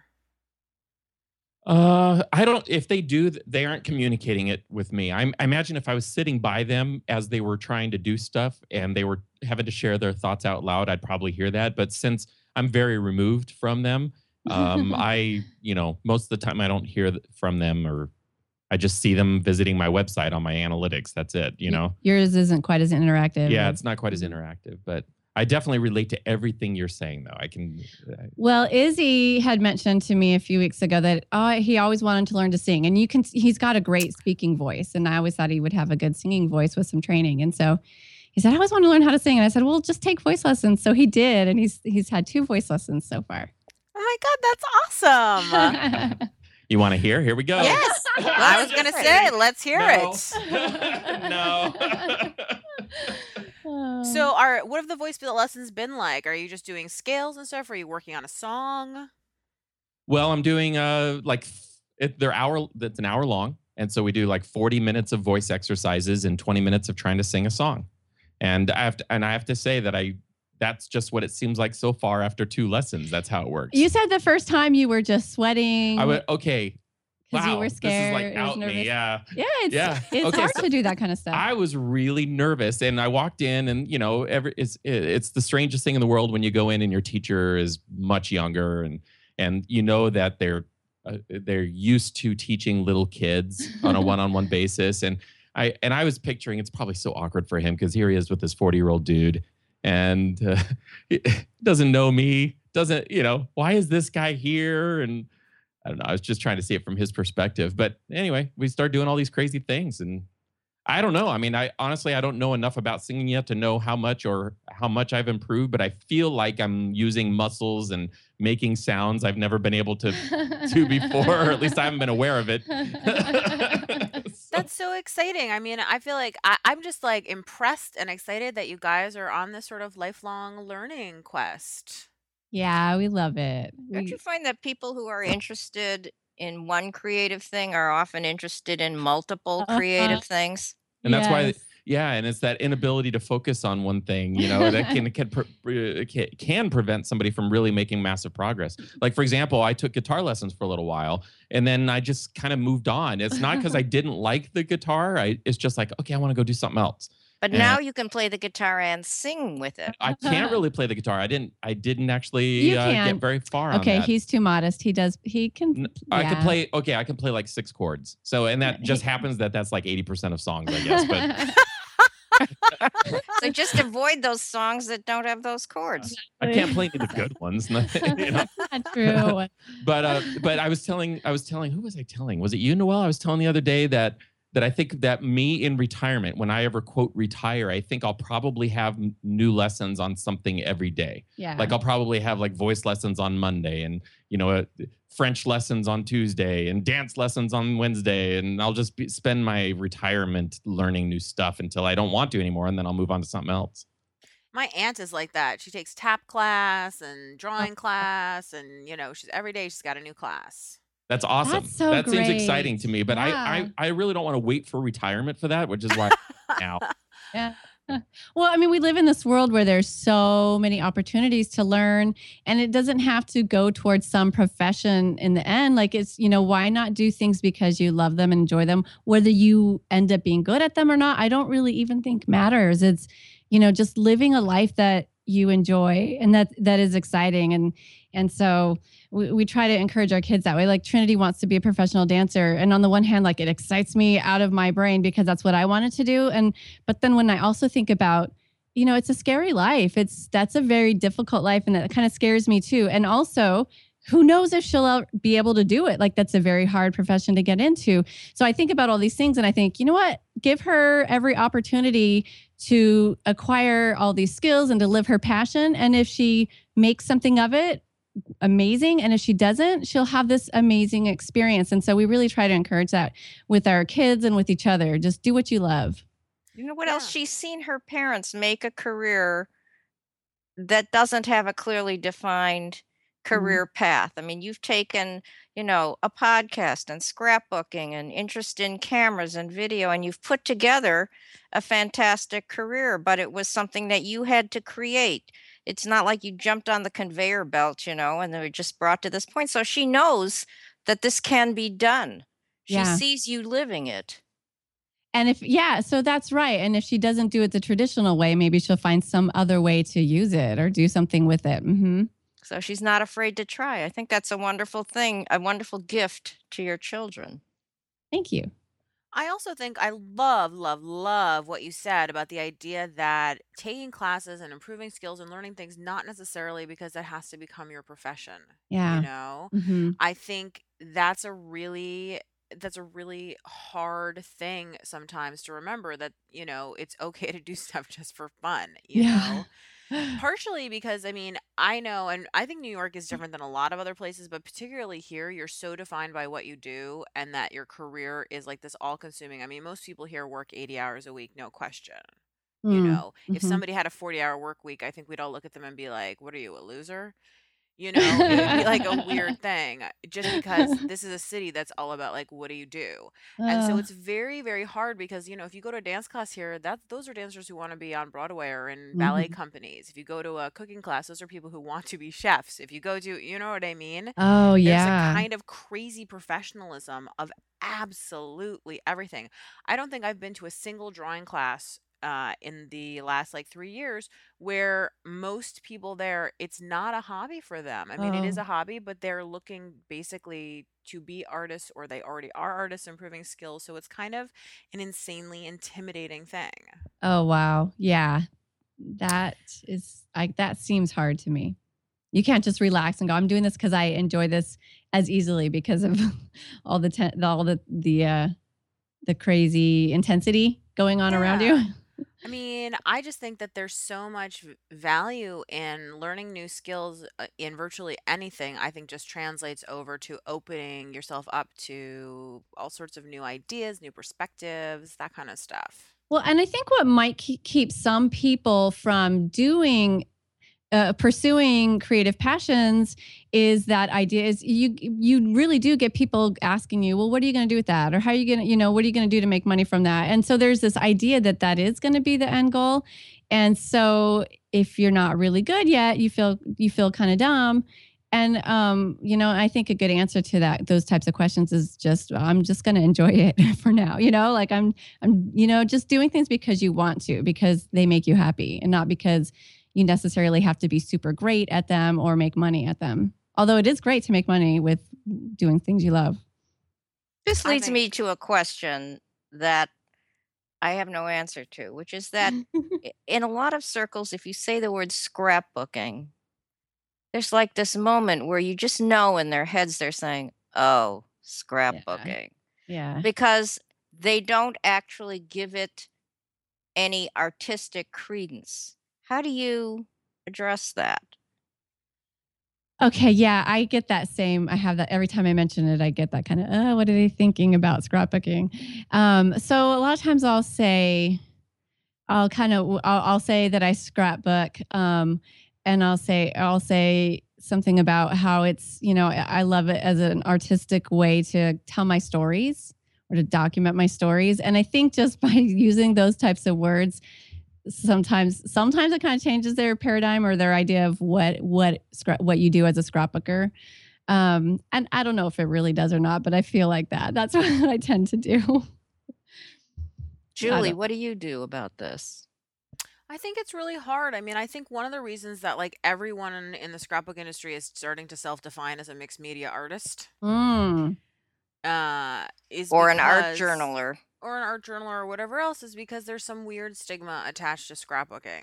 Uh, I don't. If they do, they aren't communicating it with me. I, I imagine if I was sitting by them as they were trying to do stuff and they were having to share their thoughts out loud, I'd probably hear that. But since I'm very removed from them, um, I, you know, most of the time I don't hear th- from them, or I just see them visiting my website on my analytics. That's it. You know. Yours isn't quite as interactive. Yeah, as- it's not quite as interactive, but I definitely relate to everything you're saying, though. I can. I, Well, Izzy had mentioned to me a few weeks ago that oh, he always wanted to learn to sing, and you can. He's got a great speaking voice, and I always thought he would have a good singing voice with some training. And so he said, "I always want to learn how to sing." And I said, "Well, just take voice lessons." So he did, and he's he's had two voice lessons so far. Oh my God, that's awesome. you want to hear? Here we go. Yes. I was going to say, let's hear No. it. no. So, are what have the voice lessons been like? Are you just doing scales and stuff? Or are you working on a song? Well, I'm doing uh like it, they're hour. That's an hour long, and so we do like forty minutes of voice exercises and twenty minutes of trying to sing a song. And I have to, and I have to say that I that's just what it seems like so far after two lessons. That's how it works. You said the first time you were just sweating. I would okay. because Wow, you were scared. this is like or was out nervous. me. Yeah. Yeah, it's, Yeah. it's Okay, hard so to do that kind of stuff. I was really nervous, and I walked in, and you know, every it's it's the strangest thing in the world when you go in and your teacher is much younger, and and you know that they're uh, they're used to teaching little kids on a one-on-one basis, and I and I was picturing it's probably so awkward for him because here he is with this forty-year-old dude, and uh, he doesn't know me, doesn't you know why is this guy here, and I don't know. I was just trying to see it from his perspective. But anyway, we start doing all these crazy things. And I don't know. I mean, I honestly, I don't know enough about singing yet to know how much or how much I've improved, but I feel like I'm using muscles and making sounds I've never been able to do before, or at least I haven't been aware of it. So- That's so exciting. I mean, I feel like I, I'm just like impressed and excited that you guys are on this sort of lifelong learning quest. Yeah, we love it. Don't We- you find that people who are interested in one creative thing are often interested in multiple Uh-huh. creative things? and that's why, Yes. yeah, and it's that inability to focus on one thing, you know, that can can, pre- can can prevent somebody from really making massive progress. Like, for example, I took guitar lessons for a little while, and then I just kind of moved on. It's not because I didn't like the guitar. I it's just like, okay, I want to go do something else. But Yeah. now you can play the guitar and sing with it. I can't really play the guitar. I didn't. I didn't actually You uh, can. get very far on okay, that. he's too modest. He does. He can. N- I could yeah. play. Okay, I can play like six chords. So, and that Yeah, just he- happens that that's like eighty percent of songs, I guess. But So just avoid those songs that don't have those chords. I can't play any of the good ones. you know? Not true. But uh, but I was telling, I was telling, who was I telling? Was it you, Noel? I was telling the other day that that I think that me in retirement, when I ever quote retire, I think I'll probably have n- new lessons on something every day. Yeah. Like I'll probably have like voice lessons on Monday and, you know, uh, French lessons on Tuesday and dance lessons on Wednesday. And I'll just be, spend my retirement learning new stuff until I don't want to anymore. And then I'll move on to something else. My aunt is like that. She takes tap class and Oh, drawing class, and you know, she's every day she's got a new class. That's awesome. that's so That seems exciting great. to me, but Yeah. I, I, I really don't want to wait for retirement for that, which is why now. Yeah. Well, I mean, we live in this world where there's so many opportunities to learn, and it doesn't have to go towards some profession in the end. Like it's, you know, why not do things because you love them and enjoy them, whether you end up being good at them or not? I don't really even think matters. It's, you know, just living a life that you enjoy and that that is exciting. And and so we, we try to encourage our kids that way. Like Trinity wants to be a professional dancer. And on the one hand, like it excites me out of my brain because that's what I wanted to do. And but then when I also think about, you know, it's a scary life. It's that's a very difficult life. And that kind of scares me too. And also, who knows if she'll out- be able to do it? Like that's a very hard profession to get into. So I think about all these things and I think, you know what? Give her every opportunity to acquire all these skills and to live her passion. And if she makes something of it, amazing. And if she doesn't, she'll have this amazing experience. And so we really try to encourage that with our kids and with each other. Just do what you love. You know what Yeah. else? She's seen her parents make a career that doesn't have a clearly defined career path. I mean, you've taken, you know, a podcast and scrapbooking and interest in cameras and video, and you've put together a fantastic career, but it was something that you had to create. It's not like you jumped on the conveyor belt, you know, and they were just brought to this point. So she knows that this can be done. She Yeah. sees you living it. And if, yeah, so that's right. And if she doesn't do it the traditional way, maybe she'll find some other way to use it or do something with it. hmm So she's not afraid to try. I think that's a wonderful thing, a wonderful gift to your children. Thank you. I also think I love, love, love what you said about the idea that taking classes and improving skills and learning things, not necessarily because that has to become your profession. Yeah. You know, hmm I think that's a really that's a really hard thing sometimes to remember that, you know, it's okay to do stuff just for fun, you Yeah. know. Partially because I mean, I know, and I think New York is different than a lot of other places, but particularly here, you're so defined by what you do and that your career is like this all consuming. I mean, most people here work eighty hours a week, no question. You Mm, know, if mhm. somebody had a forty hour work week, I think we'd all look at them and be like, what are you, a loser? You know, it would be like a weird thing uh, just because this is a city that's all about like, what do you do? And so Uh, it's very, very hard because, you know, if you go to a dance class here, that those are dancers who want to be on Broadway or in ballet mhm. companies. If you go to a cooking class, those are people who want to be chefs. If you go to, you know what I mean? Oh, There's a yeah. kind of crazy professionalism of absolutely everything. I don't think I've been to a single drawing class uh, in the last like three years where most people there, it's not a hobby for them. I mean, it is Oh, a hobby, but they're looking basically to be artists or they already are artists improving skills. So it's kind of an insanely intimidating thing. oh, wow. Yeah. That is, I, that seems hard to me. You can't just relax and go, I'm doing this because I enjoy this as easily because of all the, te- all the, the, uh, the crazy intensity going on around Yeah. you. I mean, I just think that there's so much v- value in learning new skills uh, in virtually anything. I think just translates over to opening yourself up to all sorts of new ideas, new perspectives, that kind of stuff. Well, and I think what might keep, keep some people from doing uh, pursuing creative passions is that idea is you you really do get people asking you, well, what are you going to do with that, or how are you going to, you know, what are you going to do to make money from that? And so there's this idea that that is going to be the end goal. And so if you're not really good yet, you feel you feel kind of dumb. And um, you know, I think a good answer to that, those types of questions, is just I'm just going to enjoy it for now. You know, like I'm I'm you know just doing things because you want to, because they make you happy, and not because you necessarily have to be super great at them or make money at them. Although it is great to make money with doing things you love. This I leads me think, to a question that I have no answer to, which is that i- in a lot of circles, if you say the word scrapbooking, there's like this moment where you just know in their heads they're saying, oh, Yeah. scrapbooking. Yeah. Because they don't actually give it any artistic credence. How do you address that? Okay, yeah, I get that same. I have that every time I mention it. I get that kind of, oh, what are they thinking about scrapbooking? Um, so a lot of times I'll say, I'll kind of, I'll, I'll say that I scrapbook, um, and I'll say, I'll say something about how it's, you know, I I love it as an artistic way to tell my stories or to document my stories. And I think just by using those types of words, sometimes sometimes it kind of changes their paradigm or their idea of what what scrap what you do as a scrapbooker. Um, and I don't know if it really does or not, but I feel like that. That's what I tend to do. Julie, what do you do about this? I think it's really hard. I mean, I think one of the reasons that like everyone in, in the scrapbook industry is starting to self-define as a mixed media artist Mm. uh, is Or an art because, journaler. or an art journal or whatever else, is because there's some weird stigma attached to scrapbooking.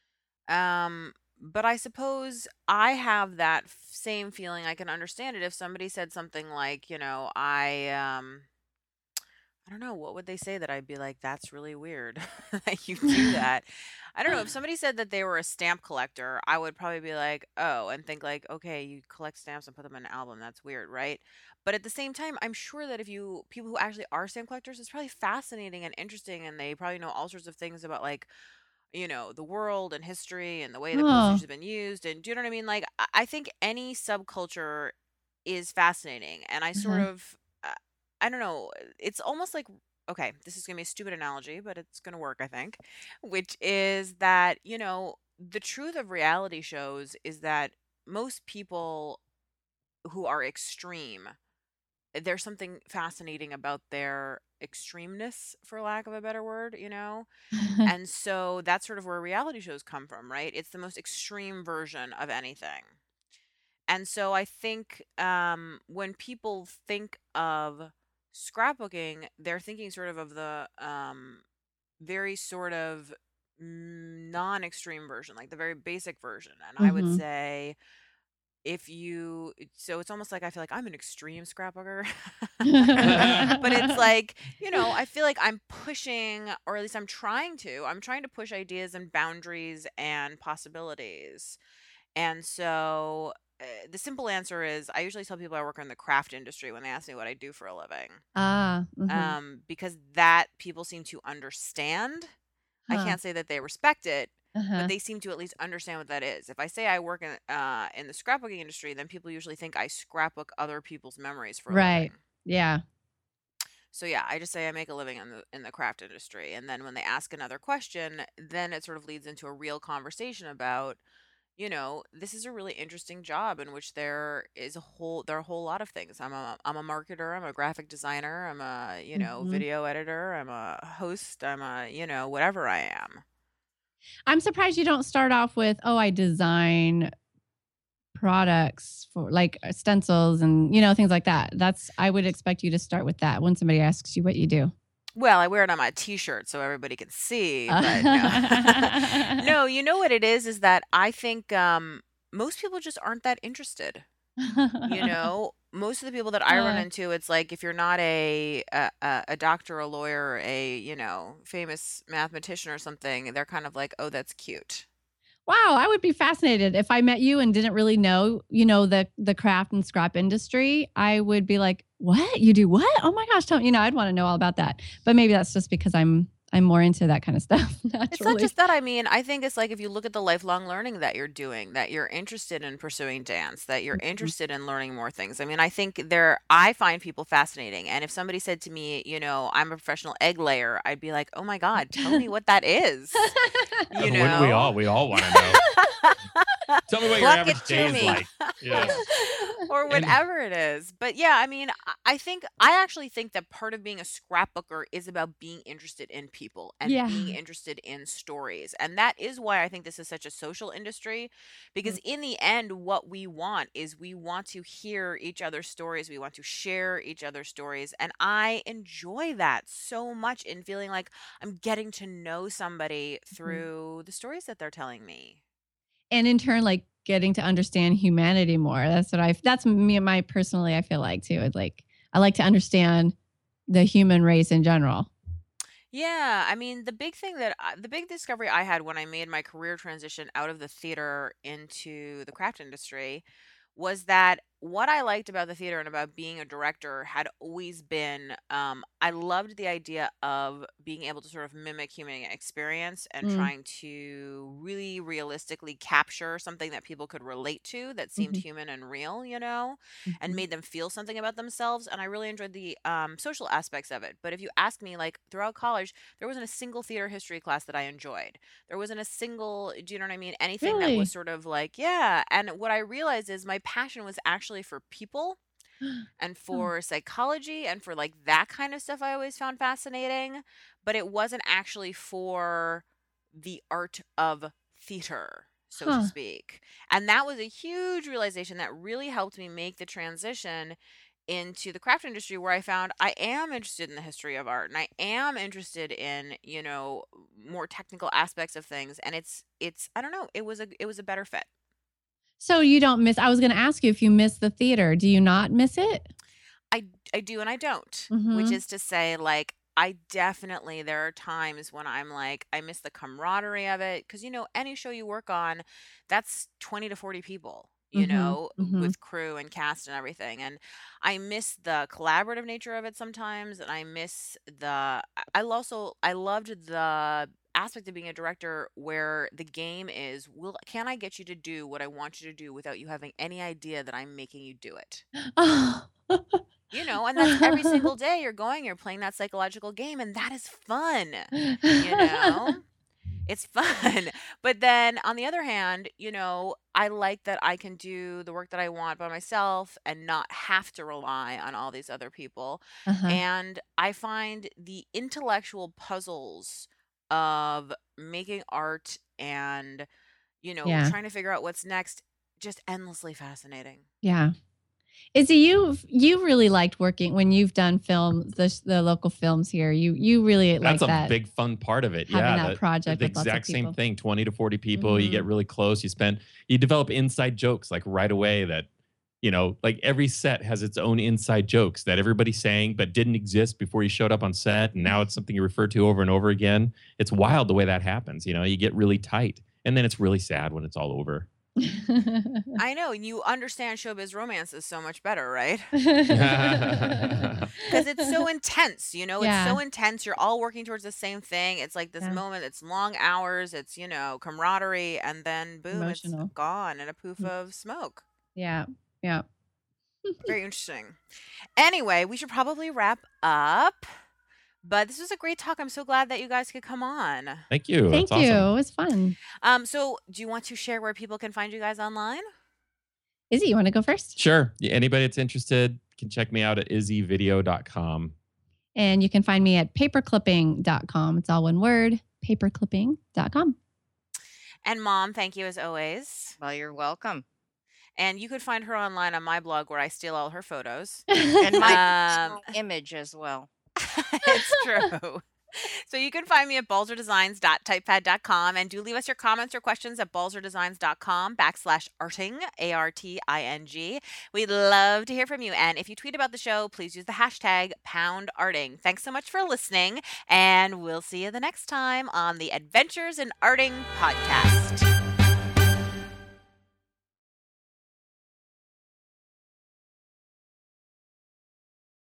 Um, but I suppose I have that f- same feeling. I can understand it if somebody said something like, you know, I um I don't know, what would they say that I'd be like, that's really weird that you do that. I don't know. If somebody said that they were a stamp collector, I would probably be like, oh, and think like, okay, you collect stamps and put them in an album. That's weird, right? But at the same time, I'm sure that if you people who actually are stamp collectors, it's probably fascinating and interesting, and they probably know all sorts of things about like, you know, the world and history and the way that postage Oh. has been used. And do you know what I mean? Like, I I think any subculture is fascinating. And I sort Uh-huh. of, uh, I don't know, it's almost like, okay, this is going to be a stupid analogy, but it's going to work, I think, which is that, you know, the truth of reality shows is that most people who are extreme, there's something fascinating about their extremeness, for lack of a better word, you know? And so that's sort of where reality shows come from, right? It's the most extreme version of anything. And so I think um, when people think of scrapbooking, they're thinking sort of of the um, very sort of non extreme version, like the very basic version. And I would Mhm. say, if you, so it's almost like I feel like I'm an extreme scrapbooker. But it's like, you know, I feel like I'm pushing, or at least I'm trying to, I'm trying to push ideas and boundaries and possibilities. And so uh, the simple answer is I usually tell people I work in the craft industry when they ask me what I do for a living. Ah. Mhm. Um, because that people seem to understand. I Huh. can't say that they respect it, Uh-huh. but they seem to at least understand what that is. If I say I work in uh in the scrapbooking industry, then people usually think I scrapbook other people's memories for a Right. living. Yeah. So yeah, I just say I make a living in the in the craft industry, and then when they ask another question, then it sort of leads into a real conversation about, you know, this is a really interesting job in which there is a whole there are a whole lot of things. I'm a I'm a marketer, I'm a graphic designer, I'm a, you know, Mhm. video editor, I'm a host, I'm a, you know, whatever I am. I'm surprised you don't start off with, "Oh, I design products for like uh, stencils and, you know, things like that." That's I would expect you to start with that when somebody asks you what you do. Well, I wear it on my t-shirt so everybody can see, but no. No, you know what it is is that I think um most people just aren't that interested. You know, most of the people that I run Uh, into, it's like if you're not a a, a a doctor, a lawyer, a, you know, famous mathematician or something, they're kind of like, "Oh, that's cute." wow, I would be fascinated if I met you and didn't really know, you know, the the craft and scrap industry. I would be like, "What? You do what? Oh my gosh, tell me." You know, I'd want to know all about that. But maybe that's just because I'm I'm more into that kind of stuff It's not naturally. just that. I mean, I think it's like if you look at the lifelong learning that you're doing, that you're interested in pursuing dance, that you're Mhm. interested in learning more things. I mean, I think there, I find people fascinating. And if somebody said to me, you know, I'm a professional egg layer, I'd be like, oh my God, tell me what that is. You Wouldn't we know? all? We all want to know. Tell me what your Pluck average it day to is me. like. Yes. Or And whatever it is. But yeah, I mean, I I think I actually think that part of being a scrapbooker is about being interested in people and being Yeah. interested in stories. And that is why I think this is such a social industry, because in the end what we want is we want to hear each other's stories, we want to share each other's stories, and I enjoy that so much in feeling like I'm getting to know somebody Mhm. through the stories that they're telling me. And in turn, like getting to understand humanity more. That's what I that's me and my personally I feel like too. It's like I like to understand the human race in general. Yeah, I mean, the big thing that I, the big discovery I had when I made my career transition out of the theater into the craft industry was that what I liked about the theater and about being a director had always been um, I loved the idea of being able to sort of mimic human experience and Mm. trying to really realistically capture something that people could relate to that seemed Mhm. human and real, you know, and Mhm. made them feel something about themselves. And I really enjoyed the um, social aspects of it. But if you ask me, like throughout college, there wasn't a single theater history class that I enjoyed. There wasn't a single, do you know what I mean? Anything that Really? was sort of like, yeah. And what I realized is my passion was actually for people and Oh. for psychology and for like that kind of stuff I always found fascinating, but it wasn't actually for the art of theater, so to Huh. speak. And that was a huge realization that really helped me make the transition into the craft industry, where I found I am interested in the history of art and I am interested in, you know, more technical aspects of things. And it's it's I don't know, it was a it was a better fit. So you don't miss, I was going to ask you if you miss the theater. Do you not miss it? I I do and I don't, which Mhm. is to say, like, I definitely, there are times when I'm like, I miss the camaraderie of it. Cause, you know, any show you work on, that's twenty to forty people, you Mhm. know, Mhm. with crew and cast and everything. And I miss the collaborative nature of it sometimes. And I miss the, I I also, I loved the aspect of being a director where the game is, will, can I get you to do what I want you to do without you having any idea that I'm making you do it? Oh. You know, and that's every single day you're going, you're playing that psychological game, and that is fun, you know? It's fun. But then on the other hand, you know, I like that I can do the work that I want by myself and not have to rely on all these other people. Uh-huh. And I find the intellectual puzzles of making art and, you know, Yeah. trying to figure out what's next just endlessly fascinating. Yeah. Izzy, you you really liked working when you've done films, the the local films here. You you really like That's a that, big fun part of it. having Yeah, that the, project the with lots of exact same people. thing. twenty to forty people. You get Mhm. really close. You spend. You develop inside jokes like right away. That you know, like every set has its own inside jokes that everybody's saying but didn't exist before you showed up on set, and now it's something you refer to over and over again. It's wild the way that happens. You know, you get really tight, and then it's really sad when it's all over. I know, and you understand showbiz romances so much better, right? Because it's so intense, you know, it's Yeah. so intense. You're all working towards the same thing. It's like this Yeah. moment, it's long hours, it's, you know, camaraderie, and then boom, it's Emotional. gone in a poof Mm. of smoke. Yeah. Yeah. Very interesting. Anyway, we should probably wrap up. But this was a great talk. I'm so glad that you guys could come on. Thank you. Thank That's you. awesome. It was fun. Um, so do you want to share where people can find you guys online? Izzy, you want to go first? Sure. Yeah, anybody that's interested can check me out at izzy video dot com. And you can find me at paperclipping dot com. It's all one word, paperclipping dot com. And Mom, thank you as always. Well, you're welcome. And you could find her online on my blog where I steal all her photos. And my Um, personal image as well. It's true. So you can find me at balzerdesigns dot typepad dot com, and do leave us your comments or questions at balzerdesigns dot com backslash arting, A R T I N G. We'd love to hear from you. And if you tweet about the show, please use the hashtag pound arting. Thanks so much for listening, and we'll see you the next time on the Adventures in Arting podcast.